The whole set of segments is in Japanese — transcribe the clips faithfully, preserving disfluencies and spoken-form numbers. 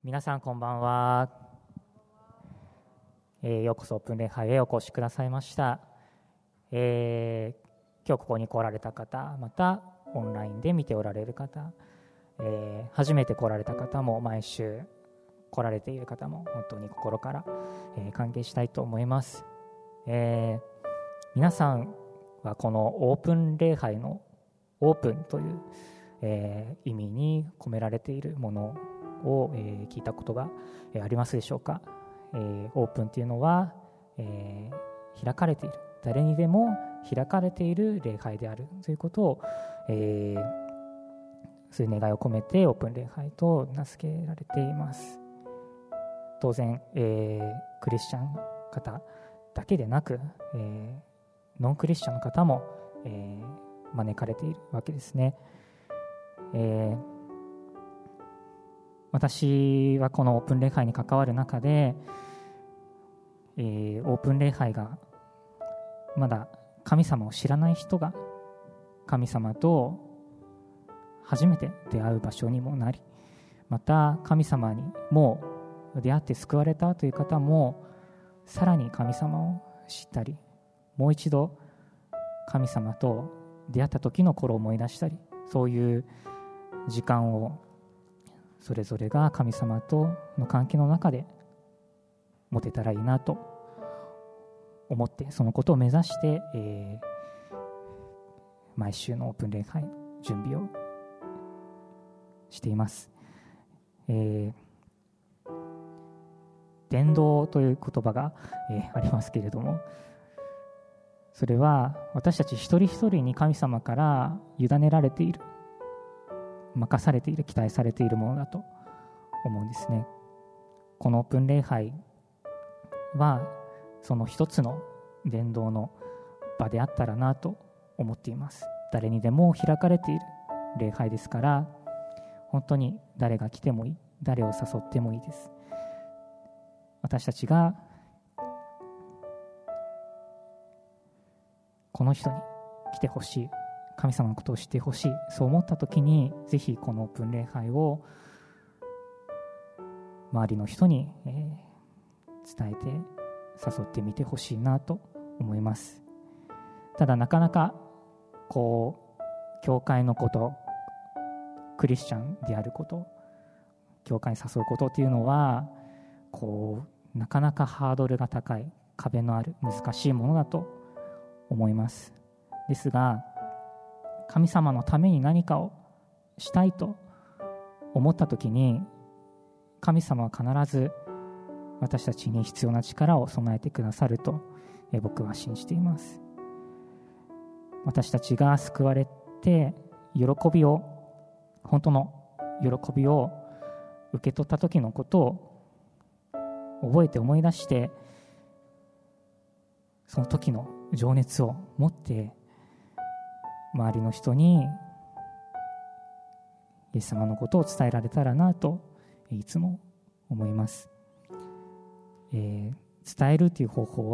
皆さんこんばんは、えー、ようこそオープン礼拝へお越しくださいました、えー、今日ここに来られた方、またオンラインで見ておられる方、えー、初めて来られた方も毎週来られている方も本当に心から、えー、歓迎したいと思います、えー、皆さんはこのオープン礼拝のオープンという、えー、意味に込められているものを、えー、聞いたことが、えー、ありますでしょうか、えー、オープンというのは、えー、開かれている、誰にでも開かれている礼拝であるということを、えー、そういう願いを込めてオープン礼拝と名付けられています。当然、えー、クリスチャン方だけでなく、えー、ノンクリスチャンの方も、えー、招かれているわけですね。えー私はこのオープン礼拝に関わる中で、えー、オープン礼拝がまだ神様を知らない人が神様と初めて出会う場所にもなり、また神様にもう出会って救われたという方もさらに神様を知ったり、もう一度神様と出会った時の頃を思い出したり、そういう時間をそれぞれが神様との関係の中で持てたらいいなと思って、そのことを目指して、えー、毎週のオープン礼拝準備をしています。えー、伝道という言葉が、えー、ありますけれども、それは私たち一人一人に神様から委ねられている、任されている、期待されているものだと思うんですね。このオープン礼拝はその一つの伝道の場であったらなと思っています。誰にでも開かれている礼拝ですから、本当に誰が来てもいい、誰を誘ってもいいです。私たちがこの人に来てほしい、神様のことを知ってほしい、そう思ったときにぜひこのオープン礼拝を周りの人に、えー、伝えて誘ってみてほしいなと思います。ただなかなかこう教会のこと、クリスチャンであること、教会に誘うことというのはこうなかなかハードルが高い、壁のある難しいものだと思います。ですが神様のために何かをしたいと思ったときに、神様は必ず私たちに必要な力を備えてくださると僕は信じています。私たちが救われて喜びを、本当の喜びを受け取った時のことを覚えて思い出して、その時の情熱を持って周りの人にイエス様のことを伝えられたらなといつも思います。えー、伝えるという方法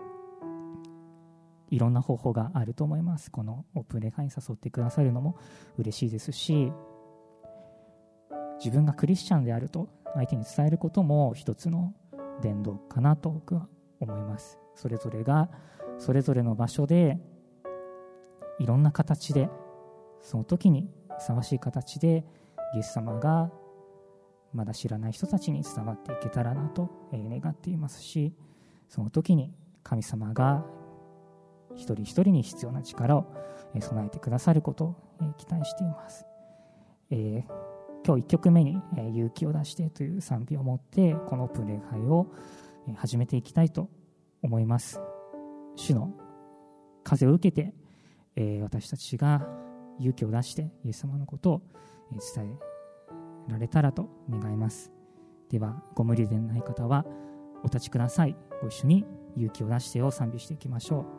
はいろんな方法があると思います。このオープン礼拝に誘ってくださるのも嬉しいですし、自分がクリスチャンであると相手に伝えることも一つの伝道かなと僕は思います。それぞれがそれぞれの場所でいろんな形で、その時にふさわしい形でイエス様がまだ知らない人たちに伝わっていけたらなと願っていますし、その時に神様が一人一人に必要な力を備えてくださることを期待しています。えー、今日いっきょくめに勇気を出してという賛美を持ってこのオープン礼拝を始めていきたいと思います。主の風を受けてえー、私たちが勇気を出してイエス様のことを伝えられたらと願います。ではご無理でない方はお立ちください。ご一緒に勇気を出してを賛美していきましょう。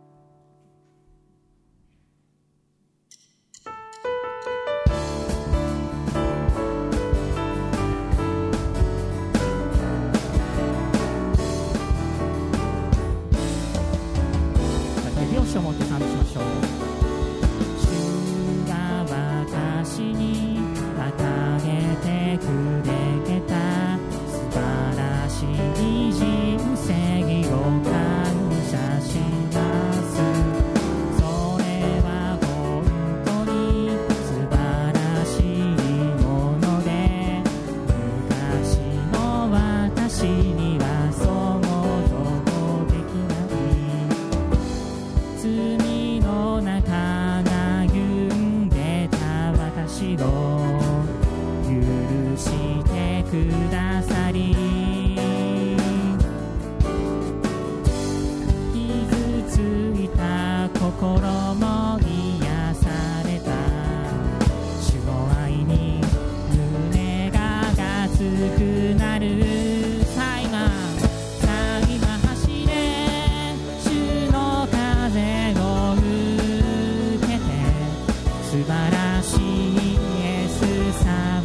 手拍子を持って賛美しましょう。主が私に与えてくれたくださり、傷ついた心も癒された。主の愛に胸が熱くなる。さあ今さあ今走れ、主の風を受けて、素晴らしいイエス様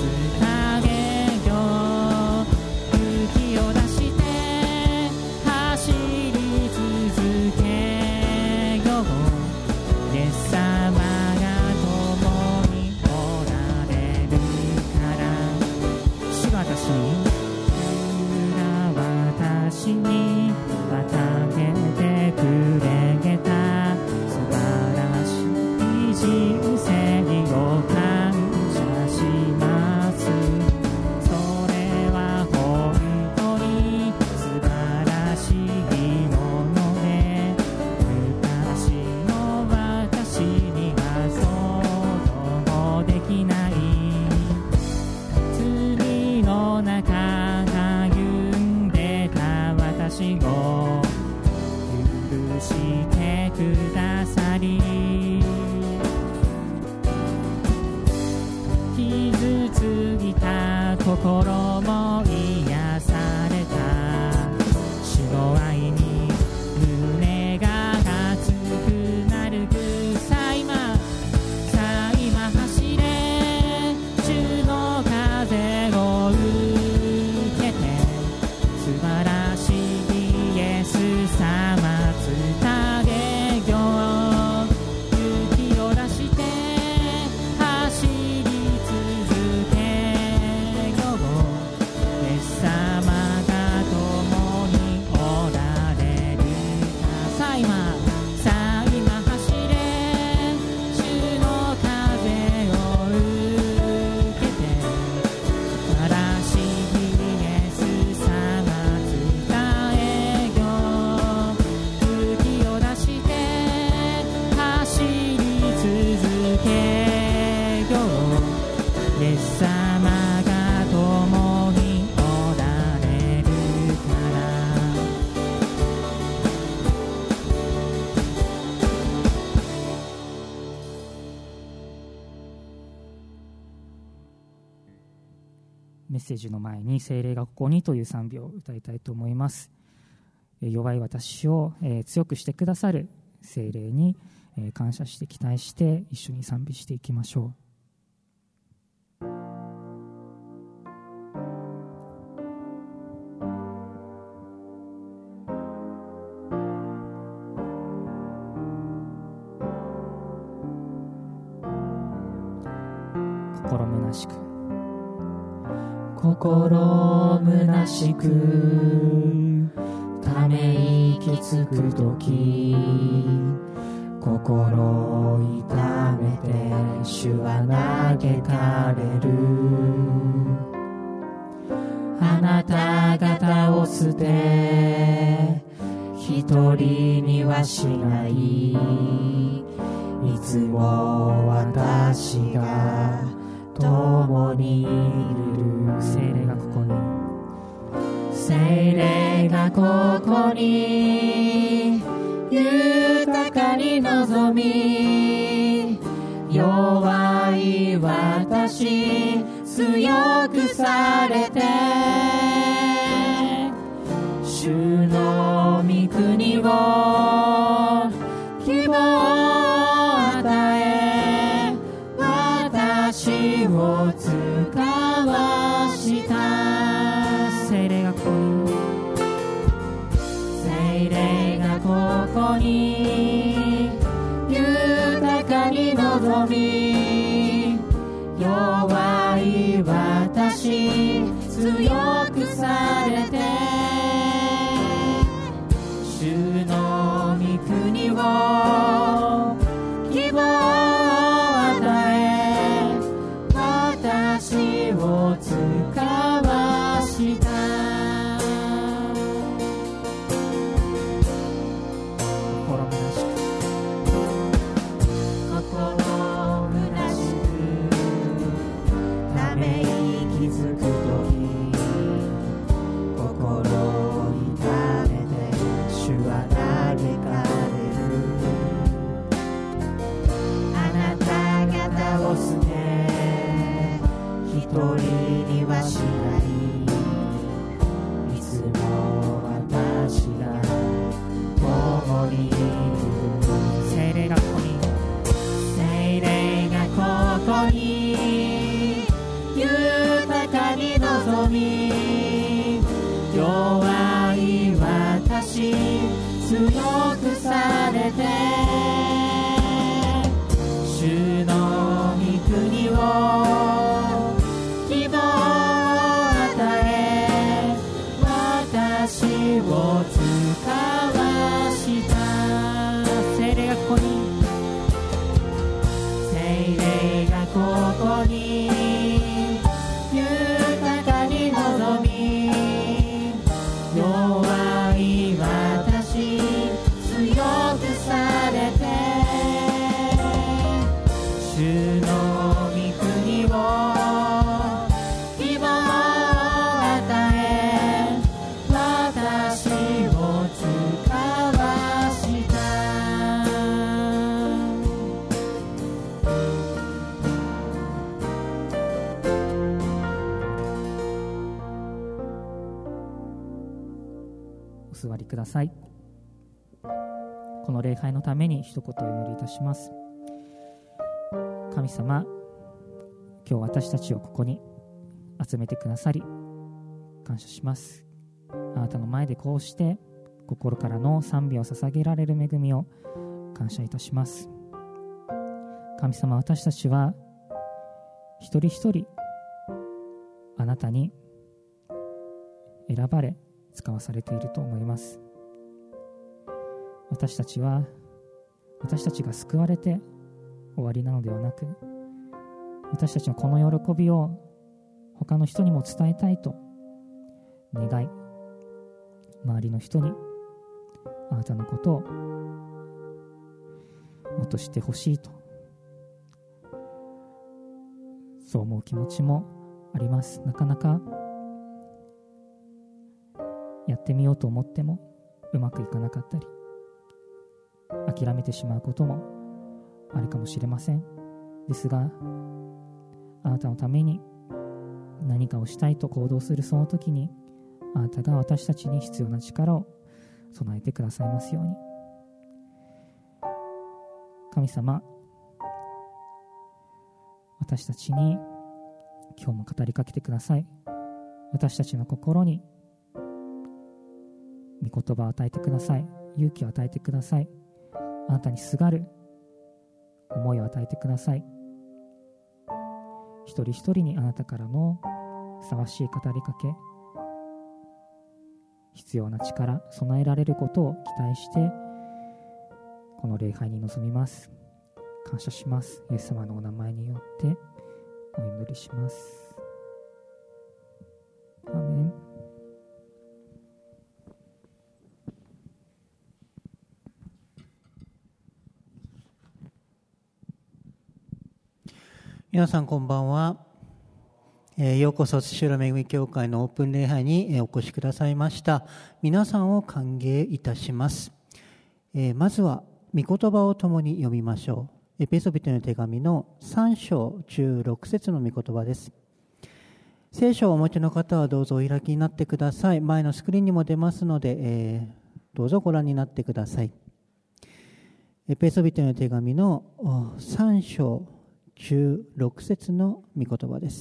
心も癒された。主の愛に胸が熱くなる。さあ今さあ今走れ、主の風を受けて、素晴らしいイエス様伝えよう。勇気を出して走り続け、様が共におられる。さあ今さあ今走れ、主の風を受けて、素晴らしいイエス様伝えよう。勇気を出して走り続けよう。イエス様が共にメッセージの前に聖霊がここにという賛美を歌いたいと思います。弱い私を強くしてくださる聖霊に感謝して期待して一緒に賛美していきましょう。心虚しく心虚しくため息つくとき、心を痛めて主は嘆かれる。あなた方を捨て一人にはしない、いつも私が共にいる。聖霊がここに、聖霊がここに豊かに望み、弱い私強くされて、主の御国を希望を与え、私を使わした。聖霊がここに、聖霊がここに豊かに望み、弱い私強くされて、主の御国を希望を与え、私を使わした。心虚しく心虚しくため息つくとき、 強くされて主の御国を希望を与え私を使わした聖霊がここに聖霊がここに豊かに望み弱い私強くされて主の御国を希望を与え私を使わしたお座りください。この礼拝のために一言お祈りいたします。神様、今日私たちをここに集めてくださり感謝します。あなたの前でこうして心からの賛美を捧げられる恵みを感謝いたします。神様、私たちは一人一人あなたに選ばれ使わされていると思います。私たちは私たちが救われて終わりなのではなく、私たちのこの喜びを他の人にも伝えたいと願い、周りの人にあなたのことをもっと知ってほしいと、そう思う気持ちもあります。なかなかやってみようと思ってもうまくいかなかったり、諦めてしまうこともあるかもしれません。ですが、あなたのために何かをしたいと行動するその時に、あなたが私たちに必要な力を備えてくださいますように。神様、私たちに今日も語りかけてください。私たちの心に御言葉を与えてください。勇気を与えてください。あなたにすがる思いを与えてください。一人一人にあなたからのふさわしい語りかけ、必要な力、備えられることを期待してこの礼拝に臨みます。感謝します。イエス様のお名前によってお祈りします。アーメン。 皆さんこんばんは。えー、ようこそ土浦恵み教会のオープン礼拝にお越しくださいました。皆さんを歓迎いたします。えー、まずは御言葉を共に読みましょう。エペソビトの手紙のさん章じゅうろく節の御言葉です。聖書をお持ちの方はどうぞお開きになってください。前のスクリーンにも出ますので、えー、どうぞご覧になってください。エペソビトの手紙のさん章じゅうろく節の御言葉です。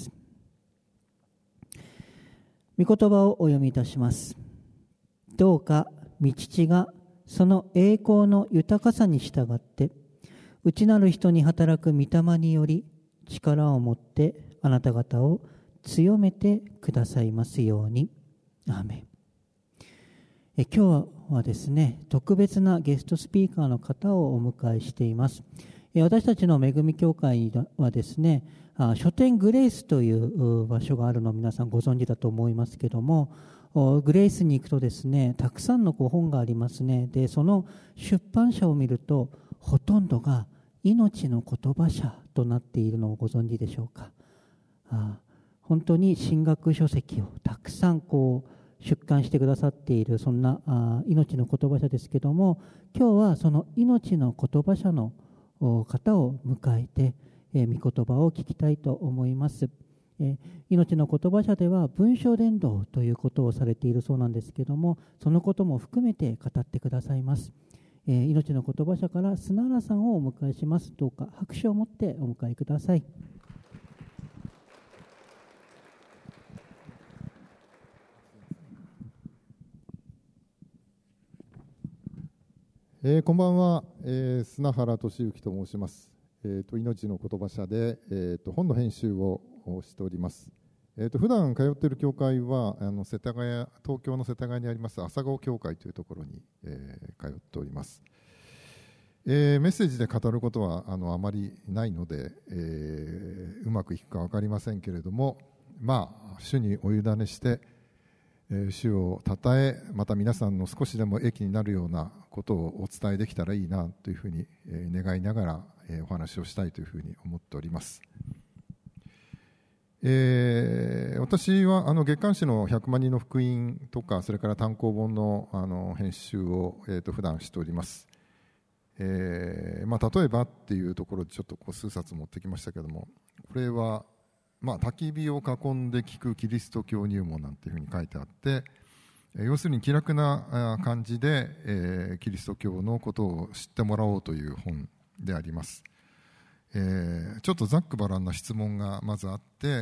御言葉をお読みいたします。どうか御父がその栄光の豊かさに従って内なる人に働く御霊により力を持ってあなた方を強めてくださいますように。アーメン。え今日はですね、特別なゲストスピーカーの方をお迎えしています。私たちの恵み教会はですね、書店グレイスという場所があるのを皆さんご存知だと思いますけども、グレイスに行くとですね、たくさんのご本がありますね。で、その出版社を見るとほとんどが命の言葉社となっているのをご存知でしょうか。あ本当に神学書籍をたくさんこう出版してくださっている、そんなあ命の言葉社ですけども、今日はその命の言葉社の方を迎えて、えー、御言葉を聞きたいと思います。えー、命の言葉社では文章伝道ということをされているそうなんですけども、そのことも含めて語ってくださいます。えー、命の言葉社から砂原さんをお迎えします。どうか拍手を持ってお迎えください。 えー、こんばんは、えー、砂原俊之と申します。えー、と命の言葉社で、えー、と本の編集をしております。えー、と普段通っている教会はあの世田谷東京の世田谷にあります朝顔教会というところに、えー、通っております。えー、メッセージで語ることはあのあまりないので、えー、うまくいくか分かりませんけれども、まあ、主にお委ねして、えー、主をたたえ、また皆さんの少しでも益になるようなことをお伝えできたらいいなというふうに、えー、願いながら、えー、お話をしたいというふうに思っております。えー、私はあの月刊誌のひゃくまんにんの福音とか、それから単行本 の, あの編集を、えー、と普段しております。えーまあ、例えばっていうところでちょっとこう数冊持ってきましたけども、これは、まあ、焚き火を囲んで聞くキリスト教入門なんていうふうに書いてあって、要するに気楽な感じで、えー、キリスト教のことを知ってもらおうという本であります。えー、ちょっとざっくばらんな質問がまずあって、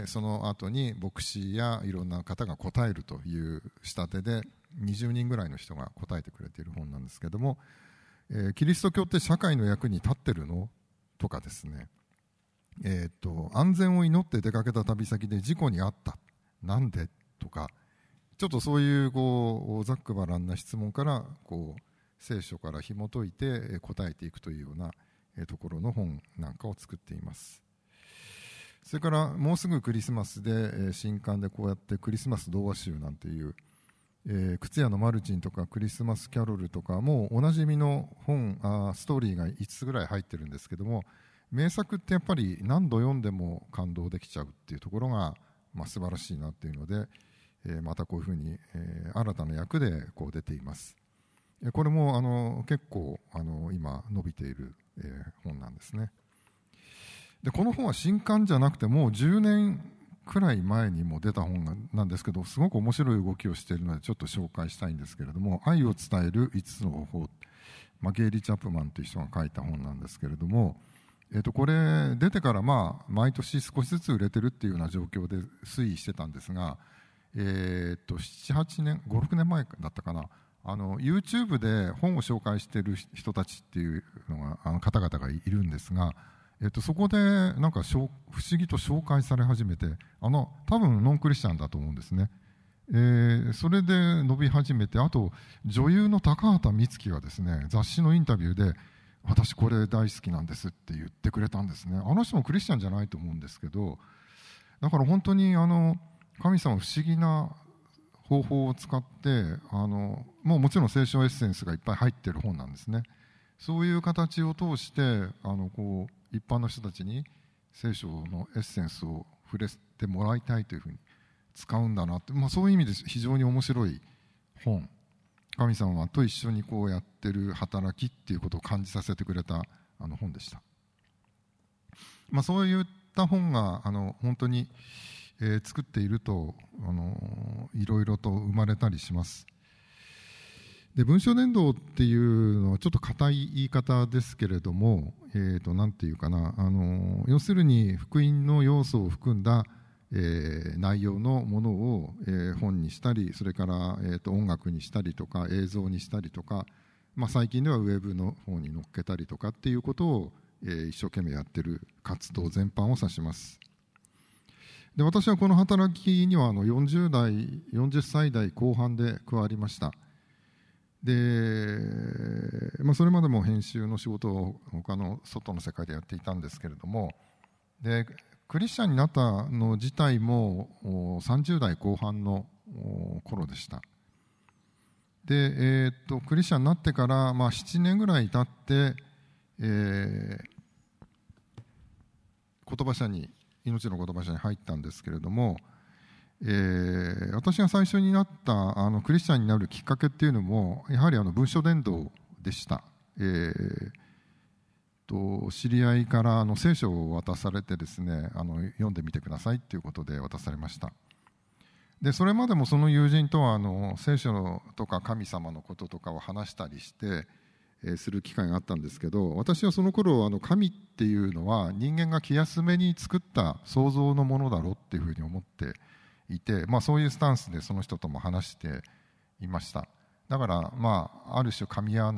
その後に牧師やいろんな方が答えるという仕立てでにじゅうにんぐらいの人が答えてくれている本なんですけども、えー、キリスト教って社会の役に立ってるのとかですね、えー、と安全を祈って出かけた旅先で事故に遭った、なんでとか、ちょっとそういうこうざっくばらんな質問からこう聖書から紐解いて答えていくというようなところの本なんかを作っています。それからもうすぐクリスマスで新刊でこうやってクリスマス童話集なんていう、えー、靴屋のマルチンとかクリスマスキャロルとかもおなじみの本あストーリーがいつつぐらい入ってるんですけども、名作ってやっぱり何度読んでも感動できちゃうっていうところが、まあ、素晴らしいなっていうので、えー、またこういうふうに、えー、新たな役でこう出ています。これもあの結構あの今伸びている、えー、本なんですね。でこの本は新刊じゃなくてもうじゅうねんくらい前にも出た本なんですけど、すごく面白い動きをしているのでちょっと紹介したいんですけれども、愛を伝えるいつつの方法、まあ、ゲイリー・チャップマンという人が書いた本なんですけれども、えー、とこれ出てからまあ毎年少しずつ売れてるっていうような状況で推移してたんですが、えー、とななはちねんごろくねんまえだったかな、あの YouTube で本を紹介している人たちっていうのがあの方々がいるんですが、えっと、そこでなんか不思議と紹介され始めて、あの多分ノンクリスチャンだと思うんですね。えー、それで伸び始めて、あと女優の高畑充希がですね、雑誌のインタビューで私これ大好きなんですって言ってくれたんですね。あの人もクリスチャンじゃないと思うんですけど、だから本当にあの神様不思議な方法を使って、あのもうもちろん聖書エッセンスがいっぱい入っている本なんですね。そういう形を通してあのこう一般の人たちに聖書のエッセンスを触れてもらいたいというふうに使うんだなって、まあ、そういう意味で非常に面白い本、神様と一緒にこうやってる働きっていうことを感じさせてくれたあの本でした。まあ、そういった本があの本当に、えー、作っているとあのいろいろと生まれたりします。で文章伝道っていうのはちょっと硬い言い方ですけれども、えー、となんていうかな、あの要するに福音の要素を含んだ、えー、内容のものを、えー、本にしたり、それから、えー、と音楽にしたりとか映像にしたりとか、まあ、最近ではウェブの方に載っけたりとかっていうことを、えー、一生懸命やってる活動全般を指します。で私はこの働きにはあのよんじゅうだいよんじゅっさい代後半で加わりました。でまあ、それまでも編集の仕事を他の外の世界でやっていたんですけれども、でクリスチャンになったの自体もさんじゅう代後半の頃でした。で、えー、っとクリスチャンになってから、まあ、ななねんぐらい経って、えー、言葉社に命の言葉社に入ったんですけれども、えー、私が最初になったあのクリスチャンになるきっかけっていうのもやはりあの文書伝道でした。えー、と知り合いからあの聖書を渡されてですね、あの読んでみてくださいということで渡されました。でそれまでもその友人とはあの聖書とか神様のこととかを話したりして、えー、する機会があったんですけど、私はその頃あの神っていうのは人間が気休めに作った創造のものだろうっていうふうに思っていて、まあ、そういうスタンスでその人とも話していました。だから、まあ、ある種噛み合わない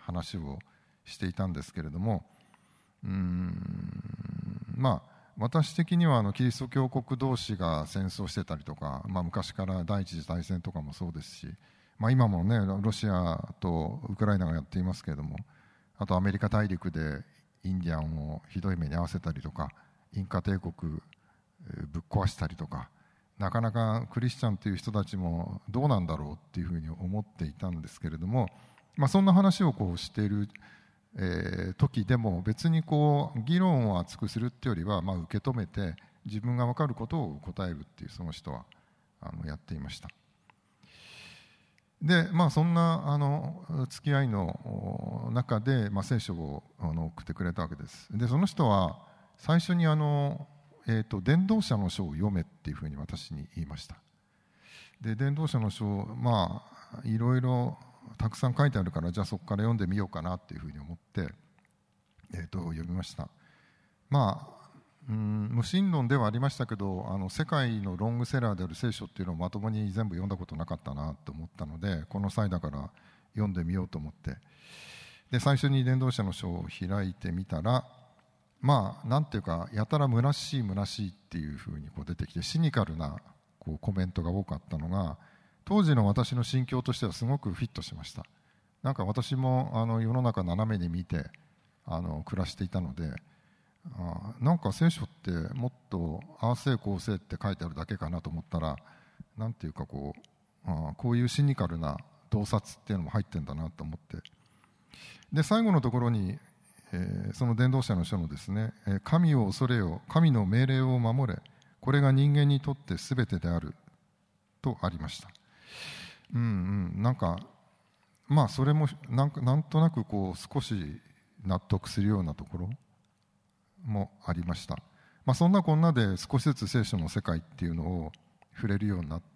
話をしていたんですけれども、うーんまあ私的にはあのキリスト教国同士が戦争してたりとか、まあ、昔から第一次大戦とかもそうですし、まあ、今もねロシアとウクライナがやっていますけれども、あとアメリカ大陸でインディアンをひどい目に遭わせたりとか、インカ帝国ぶっ壊したりとか、なかなかクリスチャンという人たちもどうなんだろうっていうふうに思っていたんですけれども、まあ、そんな話をこうしているえー、時でも別にこう議論を厚くするっていうよりは、まあ、受け止めて自分が分かることを答えるっていう、その人はあのやっていました。で、まあ、そんなあの付き合いの中で、まあ、聖書をあの送ってくれたわけです。でその人は最初にあの、えーと、伝道者の書を読めっていうふうに私に言いました。で伝道者の書、まあいろいろたくさん書いてあるから、じゃあそこから読んでみようかなっていうふうに思って、えー、と読みました。まあうん無神論ではありましたけど、あの世界のロングセラーである聖書っていうのをまともに全部読んだことなかったなと思ったので、この際だから読んでみようと思って、で最初に伝道者の書を開いてみたら、まあなんていうかやたら虚しい虚しいっていうふうにこう出てきて、シニカルなこうコメントが多かったのが当時の私の心境としてはすごくフィットしました。なんか私もあの世の中斜めに見てあの暮らしていたので、あなんか聖書ってもっとああせいこうせいって書いてあるだけかなと思ったら、なんていうかこうあこういうシニカルな洞察っていうのも入ってんだなと思って、で最後のところに、えー、その伝道者の書のですね、神を恐れよ、神の命令を守れ、これが人間にとって全てであるとありました。うんうん、なんかまあそれもなんかなんとなくこう少し納得するようなところもありました。まあ、そんなこんなで少しずつ聖書の世界っていうのを触れるようになって、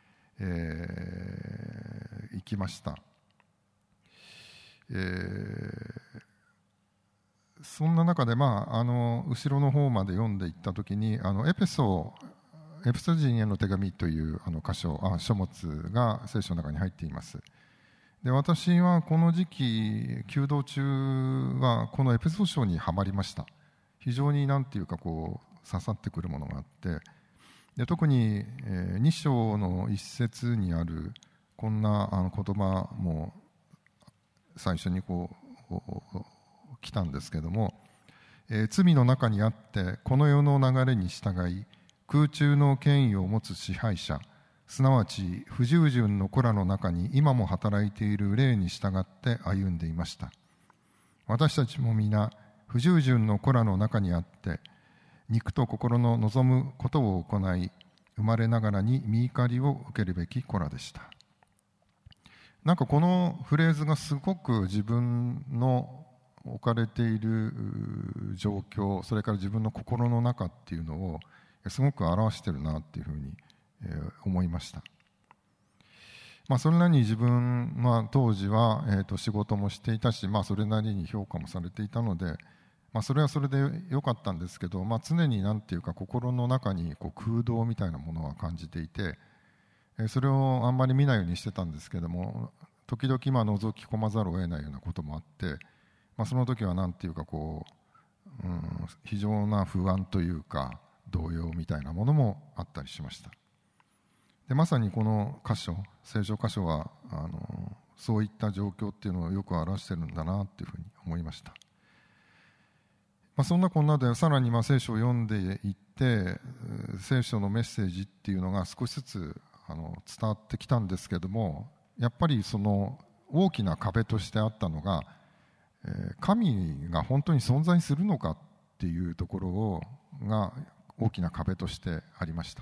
えー、いきました。えー、そんな中で、まあ、あの後ろの方まで読んでいったときに、あのエペソエペソ人への手紙というあの箇所あ書物が聖書の中に入っています。で私はこの時期弓道中はこのエペソ書にはまりました。非常になんていうかこう刺さってくるものがあって、で特に、えー、に章の一節にあるこんなあの言葉も最初にこう来たんですけども、えー、罪の中にあってこの世の流れに従い空中の権威を持つ支配者、すなわち不従順の子らの中に今も働いている霊に従って歩んでいました。私たちも皆不従順の子らの中にあって肉と心の望むことを行い、生まれながらに御怒りを受けるべき子らでした。なんかこのフレーズがすごく自分の置かれている状況、それから自分の心の中っていうのをすごく表してるなっていうふうに思いました。まあ、それなりに自分、まあ、当時は、えー、と仕事もしていたし、まあ、それなりに評価もされていたので、まあ、それはそれで良かったんですけど、まあ、常になんていうか心の中にこう空洞みたいなものは感じていて、えー、それをあんまり見ないようにしてたんですけども、時々まあ覗き込まざるを得ないようなこともあって、まあ、その時はなんていうかこう、うん、非常な不安というか動揺みたいなものもあったりしました。でまさにこの箇所、聖書箇所はあのそういった状況っていうのをよく表しているんだなというふうに思いました。まあ、そんなこんなでさらにまあ聖書を読んでいって聖書のメッセージっていうのが少しずつあの伝わってきたんですけども、やっぱりその大きな壁としてあったのが、えー、神が本当に存在するのかっていうところをが大きな壁としてありました。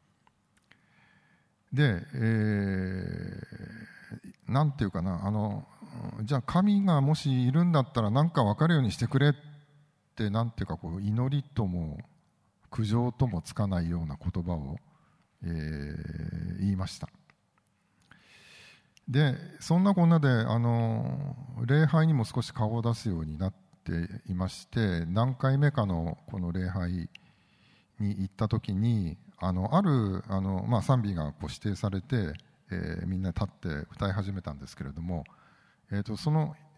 で、えー、なんていうかな、あのじゃあ神がもしいるんだったら何か分かるようにしてくれってなんていうかこう祈りとも苦情ともつかないような言葉を、えー、言いました。でそんなこんなであの礼拝にも少し顔を出すようになっていまして、何回目かのこの礼拝に行った時にあのあるあの、まあ、賛美がこう指定されて、えー、みんな立って歌い始めたんですけれども、えー、とその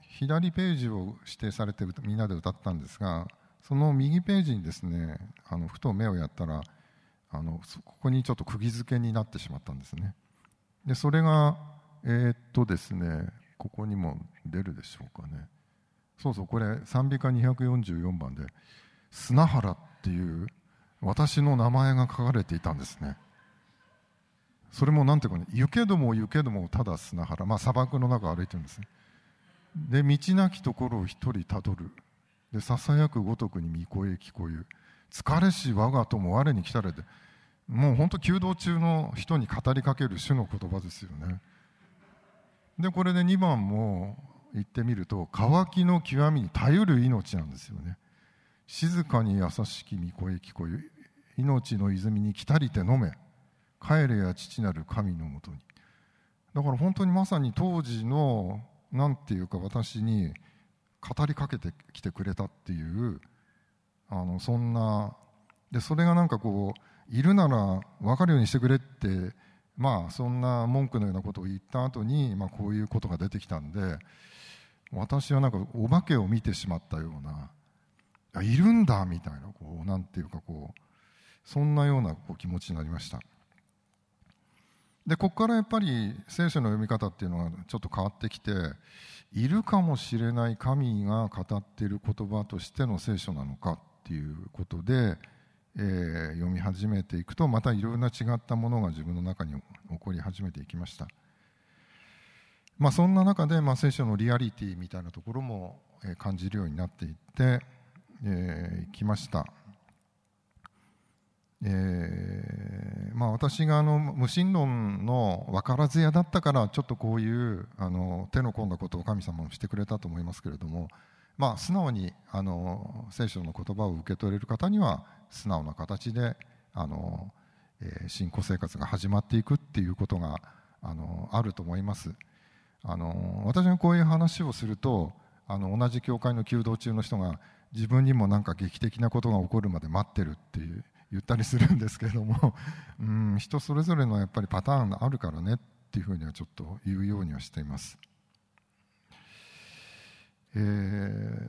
左ページを指定されてみんなで歌ったんですが、その右ページにですね、あのふと目をやったら、あのここにちょっと釘付けになってしまったんですね。でそれがえー、っとですねここにも出るでしょうかね。そうそう、これ賛美歌にひゃくよんじゅうよんばんで砂原っていう私の名前が書かれていたんですね。それもなんていうかね、行けども行けどもただ砂原、まあ砂漠の中を歩いてるんですね。で道なきところを一人たどる、でささやくごとくに御声聞こえる、疲れし我が友我に来たれで、もう本当弓道中の人に語りかける主の言葉ですよね。でこれでにばんも言ってみると、渇きの極みに頼る命なんですよね。静かに優しき御声聞こえる、命の泉に来たりて飲め、帰れや父なる神のもとに。だから本当にまさに当時のなんていうか私に語りかけてきてくれたっていう、あのそんなで、それがなんかこういるなら分かるようにしてくれって、まあそんな文句のようなことを言った後に、まあこういうことが出てきたんで、私はなんかお化けを見てしまったような、あ、いるんだみたいな、こうなんていうかこうそんなようなこう気持ちになりました。でここからやっぱり聖書の読み方っていうのがちょっと変わってきて、いるかもしれない神が語っている言葉としての聖書なのかっていうことで、えー、読み始めていくと、またいろいろな違ったものが自分の中に起こり始めていきました。まあ、そんな中で、まあ、聖書のリアリティみたいなところも、えー、感じるようになっていって、えー、きました。えーまあ、私があの無神論の分からず屋だったからちょっとこういうあの手の込んだことを神様もしてくれたと思いますけれども、まあ、素直にあの聖書の言葉を受け取れる方には素直な形であの、えー、信仰生活が始まっていくっていうことがあのあると思います。あの私がこういう話をすると、あの同じ教会の弓道中の人が自分にもなんか劇的なことが起こるまで待ってるっていう言ったりするんですけれども、うん、人それぞれのやっぱりパターンがあるからねっていうふうにはちょっと言うようにはしています。えー、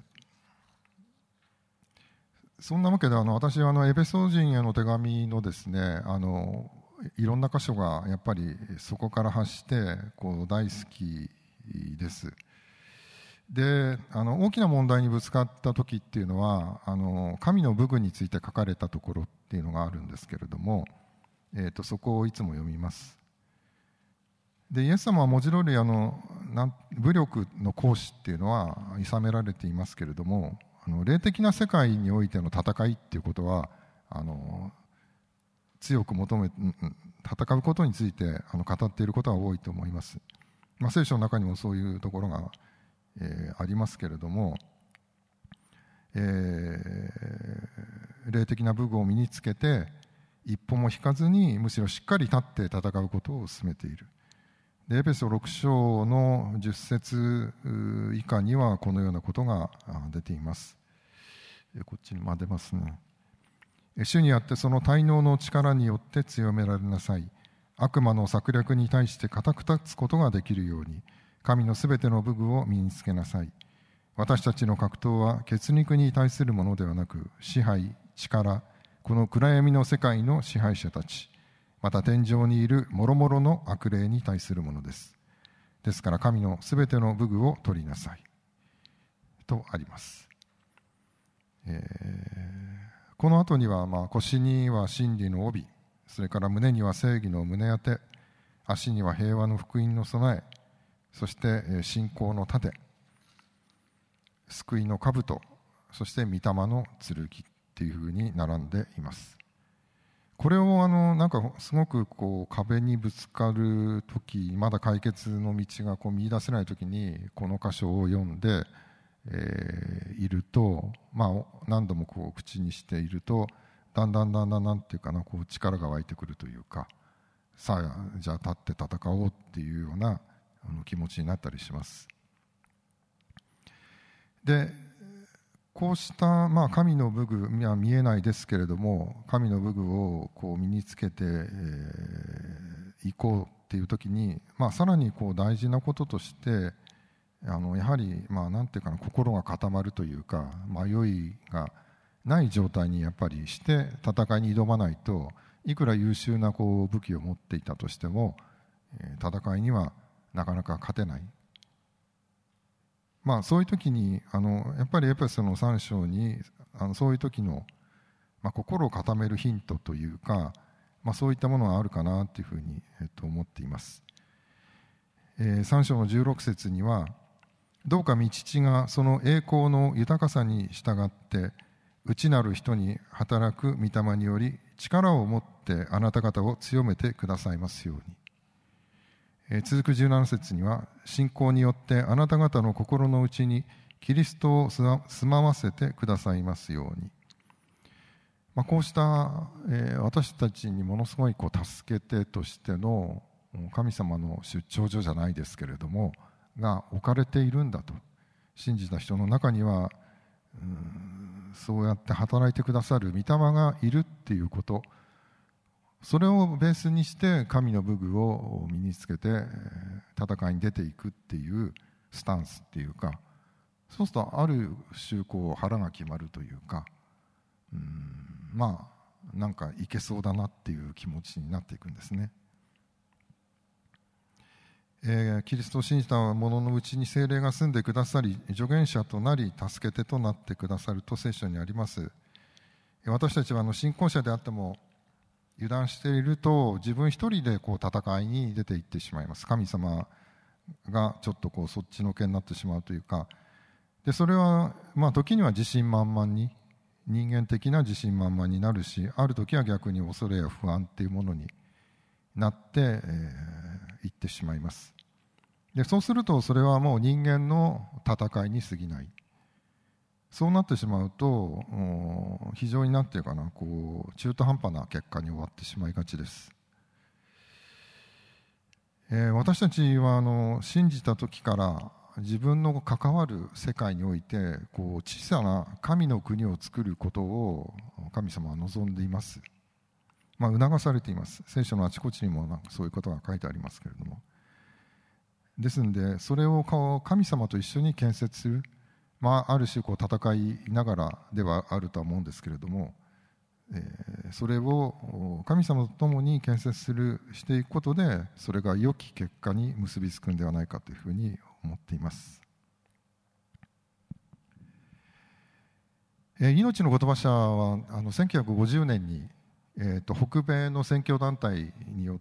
そんなわけであの私はあのエペソ人への手紙のですね、あのいろんな箇所がやっぱりそこから発してこう大好きです。であの大きな問題にぶつかった時っていうのは、あの神の武具について書かれたところっていうのがあるんですけれども、えー、とそこをいつも読みます。でイエス様は文字通りあのなん武力の行使っていうのは諌められていますけれども、あの霊的な世界においての戦いっていうことはあの強く求め戦うことについてあの語っていることは多いと思います。まあ、聖書の中にもそういうところがえー、ありますけれども、えー、霊的な武具を身につけて一歩も引かずに、むしろしっかり立って戦うことを進めている。でエペソろく章のじゅっ節以下にはこのようなことが出ています。こっちに、まあ、出ますね。主にあってその滞納の力によって強められなさい。悪魔の策略に対して固く立つことができるように、神のすべての武具を身につけなさい。私たちの格闘は血肉に対するものではなく、支配、力、この暗闇の世界の支配者たち、また天上にいる諸々の悪霊に対するものです。ですから神のすべての武具を取りなさい。とあります。えー、この後には、まあ、腰には真理の帯、それから胸には正義の胸当て、足には平和の福音の備え、そして信仰の盾、救いの兜、そして御霊の剣っていうふうに並んでいます。これをあのなんかすごくこう壁にぶつかるとき、まだ解決の道がこう見出せないときにこの箇所を読んで、えー、いると、まあ、何度もこう口にしていると、だんだんだんだんなんていうかな、こう力が湧いてくるというか、さあじゃあ立って戦おうっていうような気持ちになったりします。でこうした、まあ、神の武具には見えないですけれども、神の武具をこう身につけてい、えー、こうっていう時に、まあ、さらにこう大事なこととして、 あのやはり、まあ、なんていうかな、心が固まるというか、迷いがない状態にやっぱりして戦いに挑まないと、いくら優秀なこう武器を持っていたとしても、えー、戦いにはなかなか勝てない。まあ、そういう時にあのやっぱりエペソのさん章にあのそういう時の、まあ、心を固めるヒントというか、まあ、そういったものがあるかなというふうに、えっと、思っています。えー、さん章のじゅうろく節には、どうか御父がその栄光の豊かさに従って内なる人に働く御霊により力を持ってあなた方を強めてくださいますように。えー、続くじゅうなな節には、信仰によってあなた方の心の内にキリストを住まわせてくださいますように。まあ、こうした、えー、私たちにものすごいこう助け手としての神様の出張所じゃないですけれどもが置かれているんだと。信じた人の中にはうーんそうやって働いてくださる御霊がいるっていうこと、それをベースにして神の武具を身につけて戦いに出ていくっていうスタンスっていうか、そうするとある種こう腹が決まるというか、うーんまあなんかいけそうだなっていう気持ちになっていくんですね。えー、キリストを信じた者のうちに聖霊が住んでくださり、助言者となり助け手となってくださると聖書にあります。私たちはあの信仰者であっても油断していると自分一人でこう戦いに出ていってしまいます。神様がちょっとこうそっちのけになってしまうというか、でそれはまあ時には自信満々に、人間的な自信満々になるし、ある時は逆に恐れや不安っていうものになって、えー、いってしまいます。でそうするとそれはもう人間の戦いに過ぎない。そうなってしまうと非常になんていうかな、こう中途半端な結果に終わってしまいがちです。えー、私たちはあの信じた時から自分の関わる世界においてこう小さな神の国を作ることを神様は望んでいます。まあ、促されています。聖書のあちこちにもなんかそういうことが書いてありますけれども、ですのでそれを神様と一緒に建設する、まあ、ある種こう戦いながらではあるとは思うんですけれども、えー、それを神様と共に建設するしていくことで、それが良き結果に結びつくんではないかというふうに思っています。えー、命の言葉社はあのせんきゅうひゃくごじゅうねんに、えー、と北米の宣教団体によって、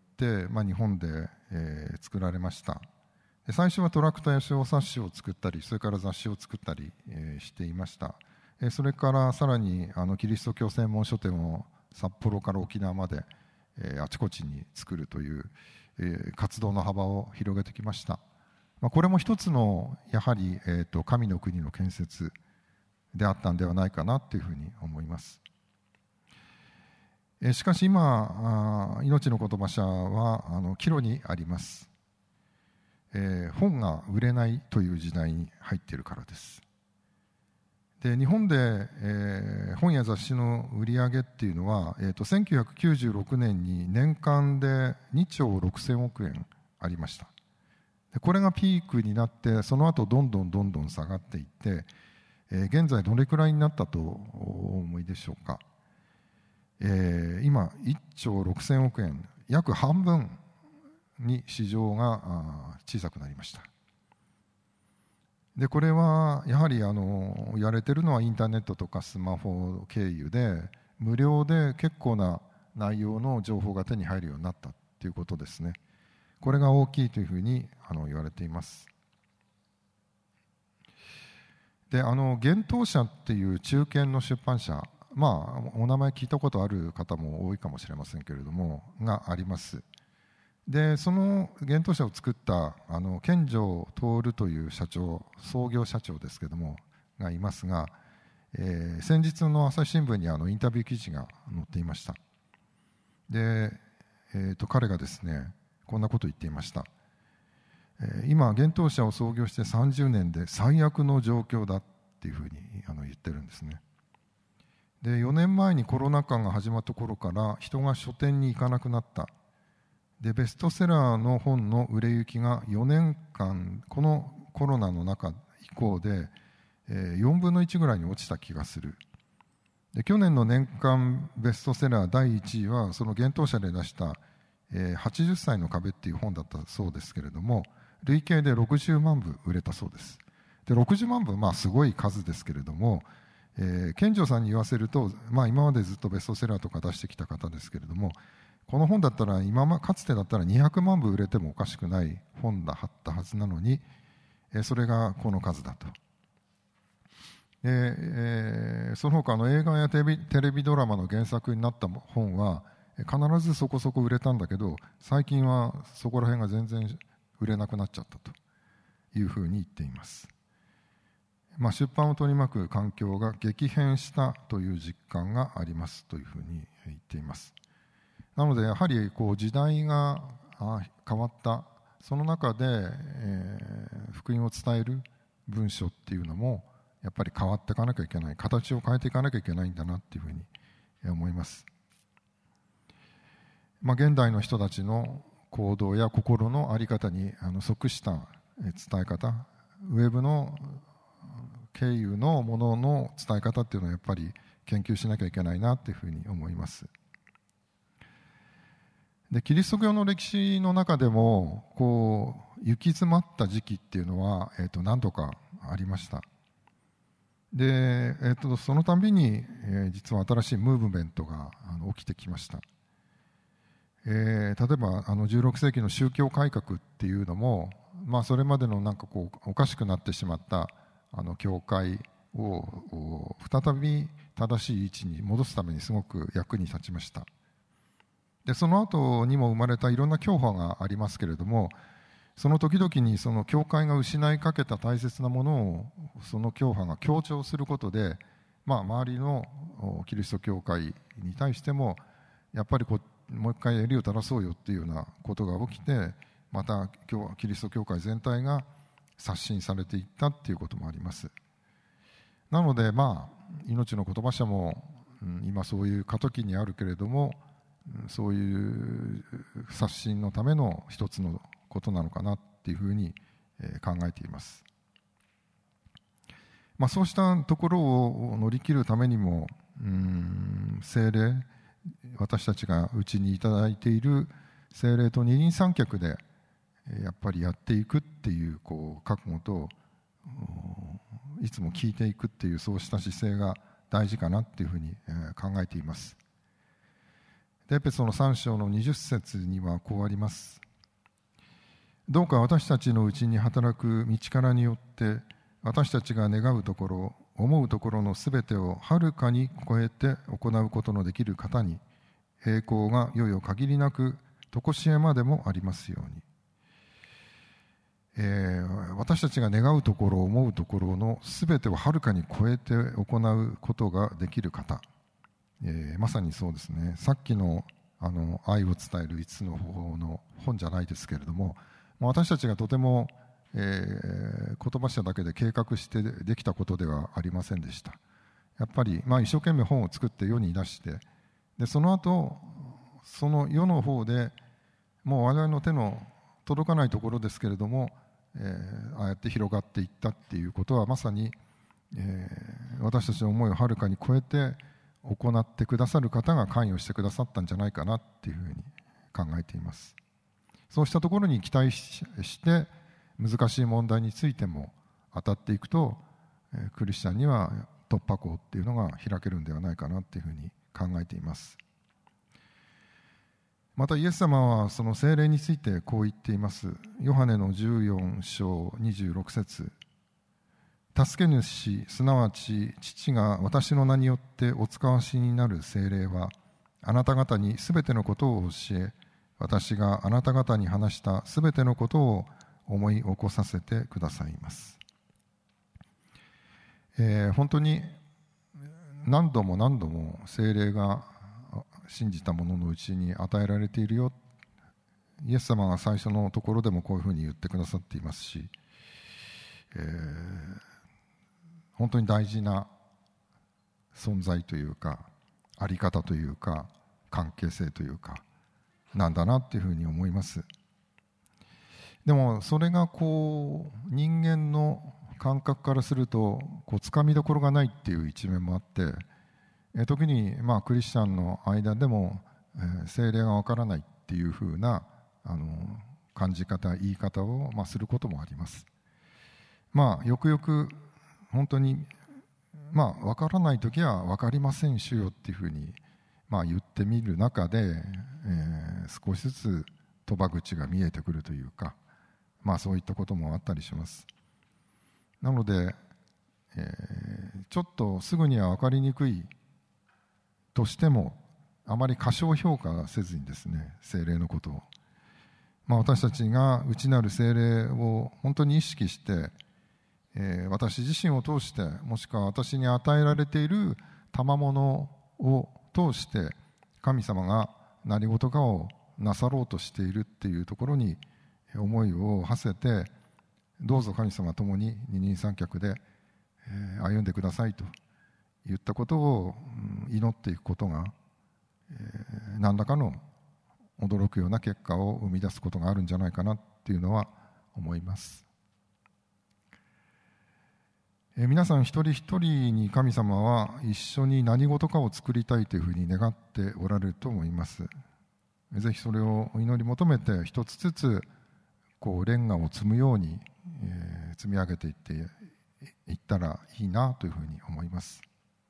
まあ、日本で、えー、作られました。最初はトラクターや小冊子を作ったり、それから雑誌を作ったり、えー、していました。えー、それからさらにあのキリスト教専門書店を札幌から沖縄まで、えー、あちこちに作るという、えー、活動の幅を広げてきました。まあ、これも一つのやはり、えー、と神の国の建設であったんではないかなというふうに思います。えー、しかし今、命の言葉社はあの岐路にあります。えー、本が売れないという時代に入っているからです。で日本で、えー、本や雑誌の売り上げっていうのは、えー、とせんきゅうひゃくきゅうじゅうろくねんに年間でにちょうろくせんおくえんありました。でこれがピークになって、その後どんどんどんどん下がっていって、えー、現在どれくらいになったとお思いでしょうか。えー、今いっちょうろくせんおくえん、約半分に市場が小さくなりました。でこれはやはりあの言われているのはインターネットとかスマホ経由で無料で結構な内容の情報が手に入るようになったということですね。これが大きいというふうにあの言われています。であの幻冬舎っていう中堅の出版社、まあお名前聞いたことある方も多いかもしれませんけれどもがあります。でその幻冬舎を作ったあの健城徹という社長、創業社長ですけれどもがいますが、えー、先日の朝日新聞にあのインタビュー記事が載っていました。で、えー、と彼がですねこんなことを言っていました。えー、今幻冬舎を創業してさんじゅうねんで最悪の状況だっていうふうにあの言ってるんですね。でよねんまえにコロナ禍が始まった頃から人が書店に行かなくなった。でベストセラーの本の売れ行きがよねんかん、このコロナの中以降で、えー、よんぶんのいちぐらいに落ちた気がする。で去年の年間ベストセラーだいいちいはその幻冬舎で出した、えー、はちじゅっさいの壁っていう本だったそうですけれども、累計でろくじゅうまんぶ売れたそうです。でろくじゅうまんぶ、まあすごい数ですけれども、えー、健丈さんに言わせると、まあ、今までずっとベストセラーとか出してきた方ですけれども、この本だったら今、ま、かつてだったらにひゃくまんぶ売れてもおかしくない本だったはずなのに、えー、それがこの数だと。でえー、その他の映画やテレビ、テレビドラマの原作になった本は必ずそこそこ売れたんだけど、最近はそこら辺が全然売れなくなっちゃったというふうに言っています。まあ、出版を取り巻く環境が激変したという実感がありますというふうに言っています。なのでやはりこう時代が変わった、その中で、えー、福音を伝える文書っていうのもやっぱり変わっていかなきゃいけない、形を変えていかなきゃいけないんだなっていうふうに思います。まあ、現代の人たちの行動や心の在り方にあの即した伝え方、ウェブの経由のものの伝え方っていうのはやっぱり研究しなきゃいけないなっていうふうに思います。でキリスト教の歴史の中でもこう行き詰まった時期っていうのは、えー、と何度かありました。で、えー、とそのたびに、えー、実は新しいムーブメントがあの起きてきました。えー、例えばあのじゅうろくせいきの宗教改革っていうのも、まあ、それまでのなんかこうおかしくなってしまったあの教会を再び正しい位置に戻すためにすごく役に立ちました。でその後にも生まれたいろんな教派がありますけれども、その時々にその教会が失いかけた大切なものをその教派が強調することで、まあ、周りのキリスト教会に対してもやっぱりこうもう一回襟を正そうよっていうようなことが起きて、またキリスト教会全体が刷新されていったっていうこともあります。なので、まあ、命の言葉社も、うん、今そういう過渡期にあるけれども、そういう刷新のための一つのことなのかなっていうふうに考えています。まあ、そうしたところを乗り切るためにも、うん、聖霊、私たちがうちにいただいている聖霊と二人三脚でやっぱりやっていくっていうこう覚悟と、いつも聞いていくっていうそうした姿勢が大事かなっていうふうに考えています。でエペソのさん章のにじゅっ節にはこうあります。どうか私たちのうちに働く道からによって私たちが願うところ思うところのすべてをはるかに超えて行うことのできる方に栄光がいよいよ限りなく常しえまでもありますように。えー、私たちが願うところ思うところのすべてをはるかに超えて行うことができる方、えー、まさにそうですね。さっきの、あの愛を伝えるいつつの方法の本じゃないですけれども、私たちがとても、えー、言葉社だけで計画してできたことではありませんでした。やっぱり、まあ、一生懸命本を作って世に出して、でその後その世の方でもう我々の手の届かないところですけれども、えー、ああやって広がっていったっていうことはまさに、えー、私たちの思いをはるかに超えて行ってくださる方が関与してくださったんじゃないかなっていうふうに考えています。そうしたところに期待して難しい問題についても当たっていくと、えー、クリスチャンには突破口っていうのが開けるんではないかなっていうふうに考えています。またイエス様はその聖霊についてこう言っています。ヨハネのじゅうよん章にじゅうろく節、助け主すなわち父が私の名によってお使わしになる聖霊はあなた方にすべてのことを教え、私があなた方に話したすべてのことを思い起こさせてくださいます。えー、本当に何度も何度も聖霊が信じた者のうちに与えられているよ。イエス様が最初のところでもこういうふうに言ってくださっていますし、えー、本当に大事な存在というかあり方というか関係性というかなんだなっていうふうに思います。 でもそれがこう人間の感覚からするとこうつかみどころがないっていう一面もあって、えー、時にまあクリスチャンの間でも、えー、聖霊がわからないっていうふうなあの感じ方言い方を、まあ、することもあります。まあよくよく本当にまあわからない時はわかりません主よっていうふうにまあ言ってみる中で、えー、少しずつ賭場口が見えてくるというか、まあそういったこともあったりします。なので、えー、ちょっとすぐには分かりにくいとしてもあまり過小評価せずにですね、聖霊のことを、まあ、私たちが内なる聖霊を本当に意識して、えー、私自身を通してもしくは私に与えられている賜物を通して神様が何事かをなさろうとしているっていうところに思いを馳せて、どうぞ神様ともに二人三脚で歩んでくださいと言ったことを祈っていくことが何らかの驚くような結果を生み出すことがあるんじゃないかなっていうのは思います。皆さん一人一人に神様は一緒に何事かを作りたいというふうに願っておられると思います。ぜひそれをお祈り求めて一つずつこうレンガを積むように、えー、積み上げていっていったらいいなというふうに思います。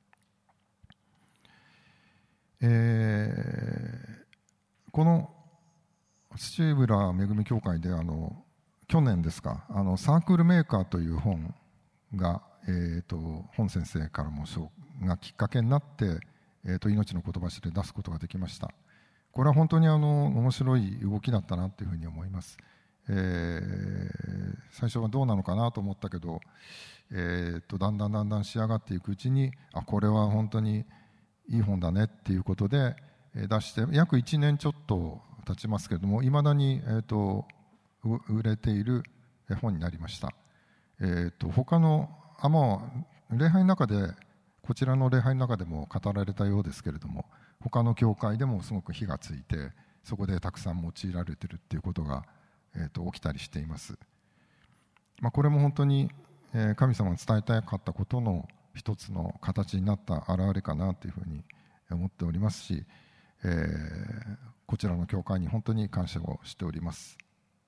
えー、この土浦めぐみ教会であの去年ですか、あのサークルメーカーという本が、えー、と本先生からもがきっかけになって、えー、と命の言葉誌で出すことができました。これは本当にあの面白い動きだったなというふうに思います。えー、最初はどうなのかなと思ったけど、えー、とだんだんだんだん仕上がっていくうちに、あ、これは本当にいい本だねっていうことで出して約いちねんちょっと経ちますけれども、いまだに、えー、と売れている本になりました。えー、と他のあ、まあ、礼拝の中でこちらの礼拝の中でも語られたようですけれども、他の教会でもすごく火がついて、そこでたくさん用いられているっていうことが、えー、と起きたりしています。まあ、これも本当に、えー、神様が伝えたかったことの一つの形になった現れかなというふうに思っておりますし、えー、こちらの教会に本当に感謝をしております。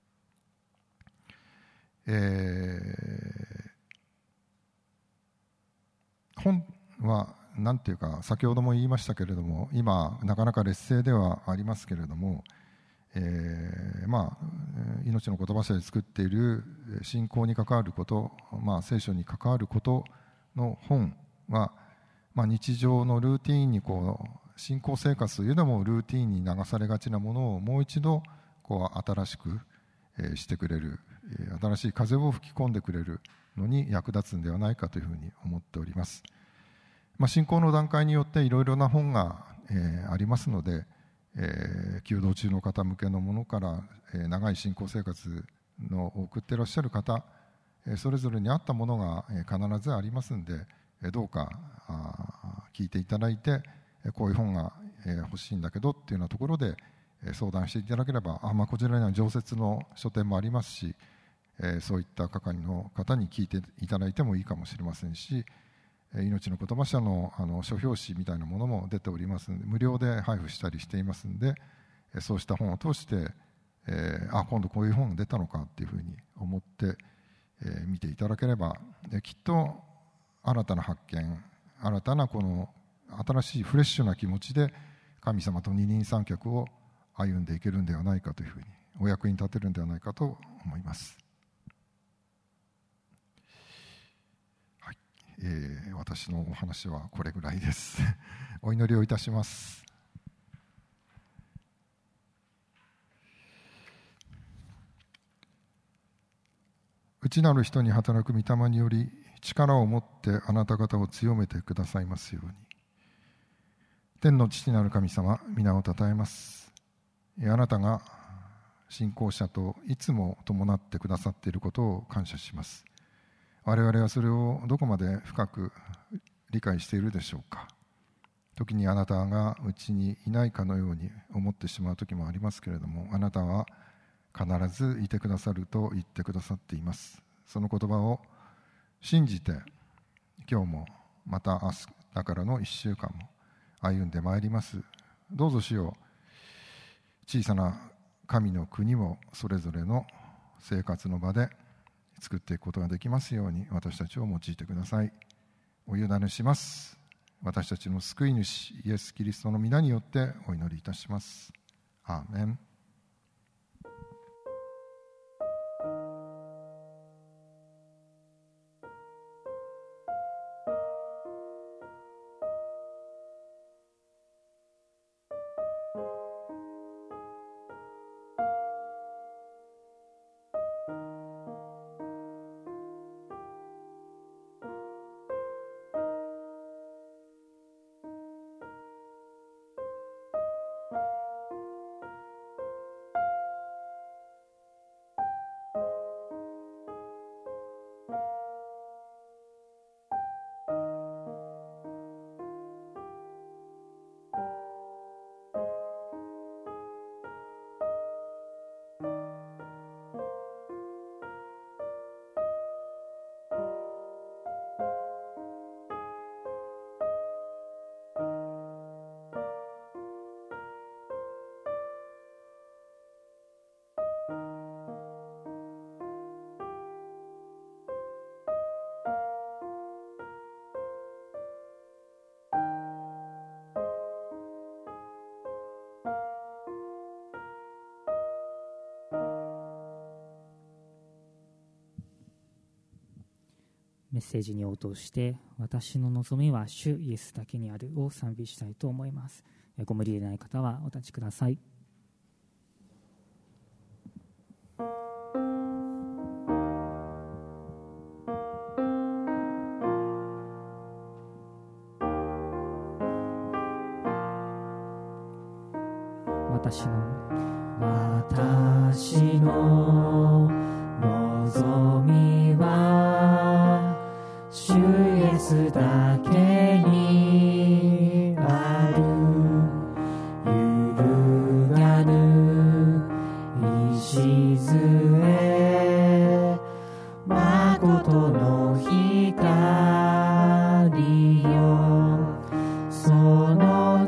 えー、本はなんていうか、先ほども言いましたけれども、今なかなか劣勢ではありますけれども、えー、まあ命の言葉社で作っている信仰に関わること、まあ、聖書に関わることの本は、まあ、日常のルーティーンにこう信仰生活というのもルーティーンに流されがちなものをもう一度こう新しくしてくれる、新しい風を吹き込んでくれるのに役立つんではないかというふうに思っております。まあ、信仰の段階によっていろいろな本が、えー、ありますので、えー、弓道中の方向けのものから、えー、長い信仰生活の送っていらっしゃる方、えー、それぞれに合ったものが、えー、必ずありますので、えー、どうかあ聞いていただいて、えー、こういう本が、えー、欲しいんだけどっていうようなところで、えー、相談していただければ、あ、まあ、こちらには常設の書店もありますし、えー、そういった係の方に聞いていただいてもいいかもしれませんし、命の言葉社 の, あの書表紙みたいなものも出ておりますので、無料で配布したりしていますので、そうした本を通して、えー、あ、今度こういう本が出たのかっていうふうに思って、えー、見ていただければ、きっと新たな発見、新たなこの新しいフレッシュな気持ちで神様と二人三脚を歩んでいけるんではないかというふうに、お役に立てるんではないかと思います。えー、私のお話はこれぐらいです。お祈りをいたします。内なる人に働く御霊により、力を持ってあなた方を強めてくださいますように。天の父なる神様、皆をたたえます。あなたが信仰者といつも伴ってくださっていることを感謝します。我々はそれをどこまで深く理解しているでしょうか。時にあなたがうちにいないかのように思ってしまう時もありますけれども、あなたは必ずいてくださると言ってくださっています。その言葉を信じて、今日もまた明日からのいっしゅうかんも歩んでまいります。どうぞ主よ、小さな神の国をそれぞれの生活の場で作っていくことができますように、私たちを用いてください。お委ねします。私たちの救い主イエス・キリストの皆によってお祈りいたします。アーメン。 メッセージに応答して、私の望みは主イエスだけにあるを賛美したいと思います。ご無理でない方はお立ちください。私の私の望みは主イエスだけにある。揺るがぬ礎、まことの光よ。その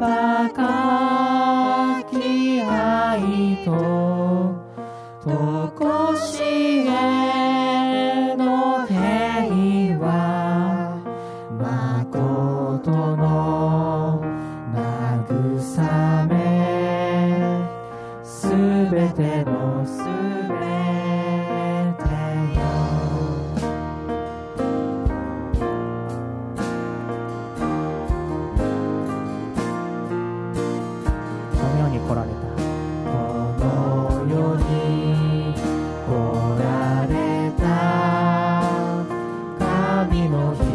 高き愛ととこしえの平和、まことの慰め、すべてのすべてよ。この世に来られた、この世に来られた神の一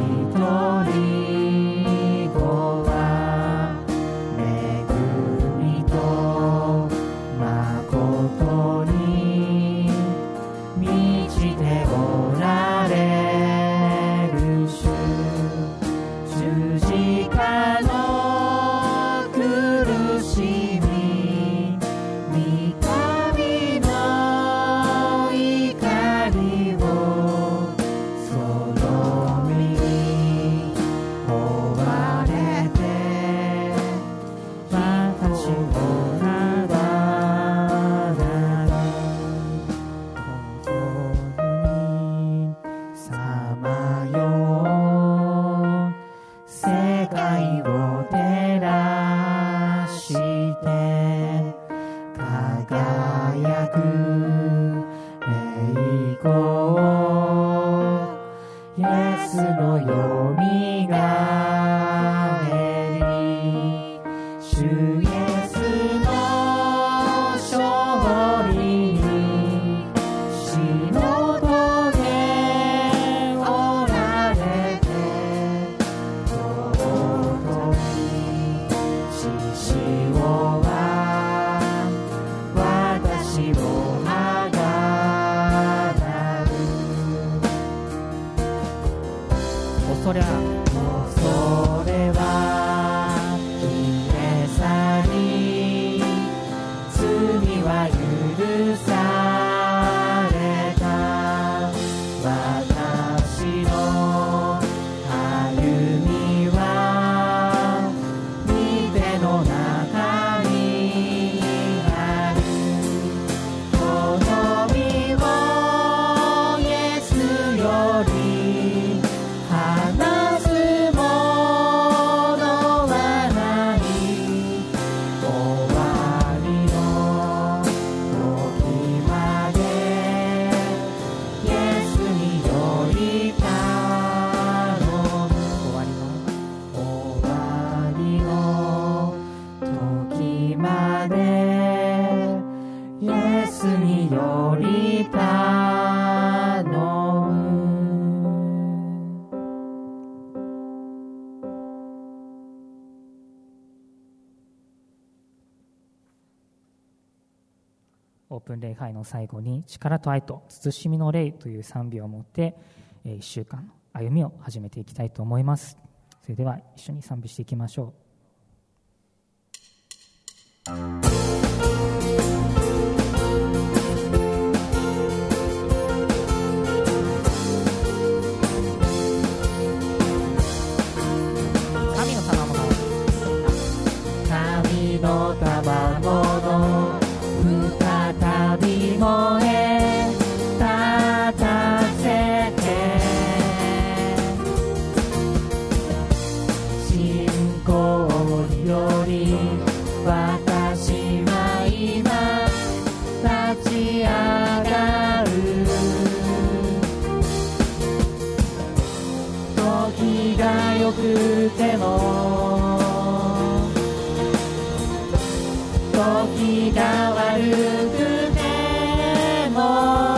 人子は、恵みと誠に満ちておられる主。十字架の苦しみ、御神の怒りをその身に追われて、私をなだら本当に様よ、世界を照らして輝く栄光、イエスのよみがえり、主イエスの勝利に死の棘おられて、尊い獅子王は私をあがなう。恐れは恐れは消え去り、罪は許さオープン礼拝の最後に力と愛と慎みの霊という賛美を持っていっしゅうかんの歩みを始めていきたいと思います。それでは一緒に賛美していきましょう。神の賜物再び燃え立たせて、信仰により私は今立ち上がる。時が良くても時が悪くても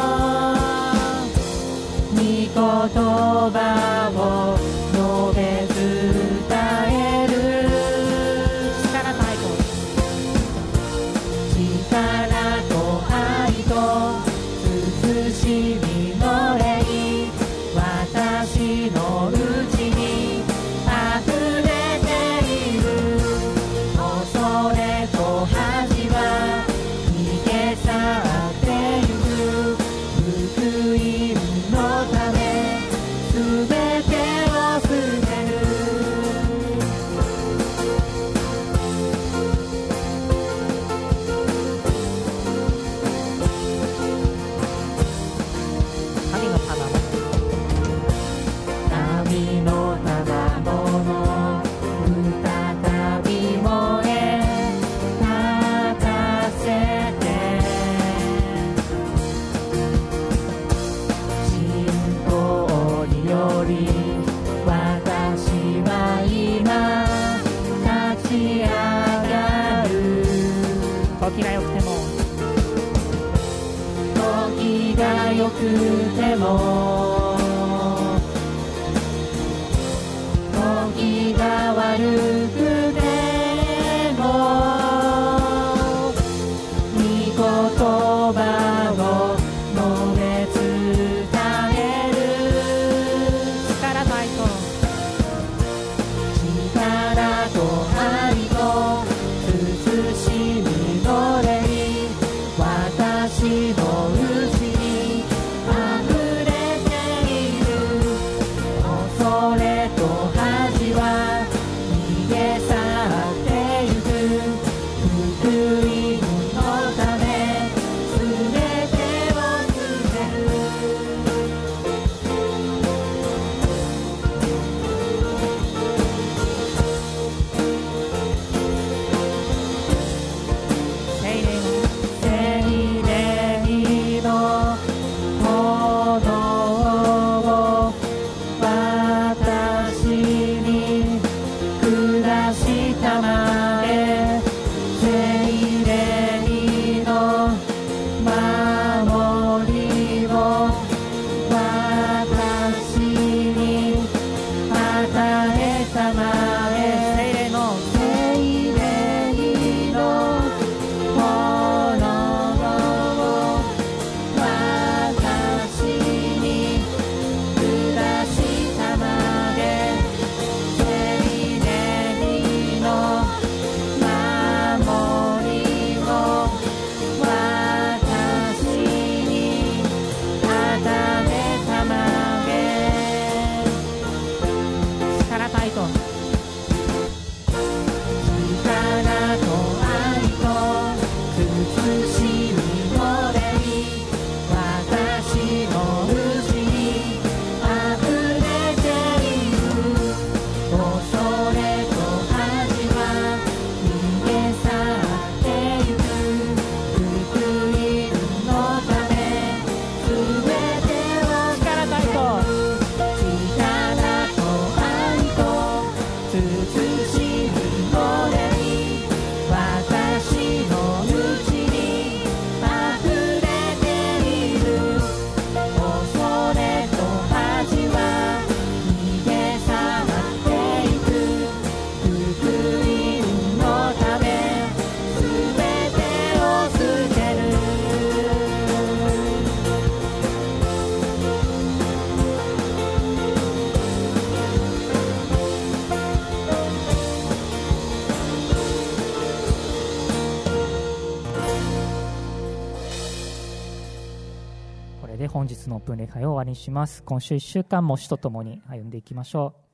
御言葉を述べ伝える。力と愛と力と愛と慎みの霊、私のうちに溢れている。恐れと恥は逃げ去ってゆく。福音のためすべてを捨てる。神の賜物、神の賜物再び燃え立たせて、信仰により私は今立ち上がる。時が良くても時が良くても時が悪くても御言葉を述べ伝える。力と愛と力と愛と慎みの霊、私のうちに溢れてこれで本日のオープン礼拝を終わりにします。今週いっしゅうかんも主と共に歩んでいきましょう。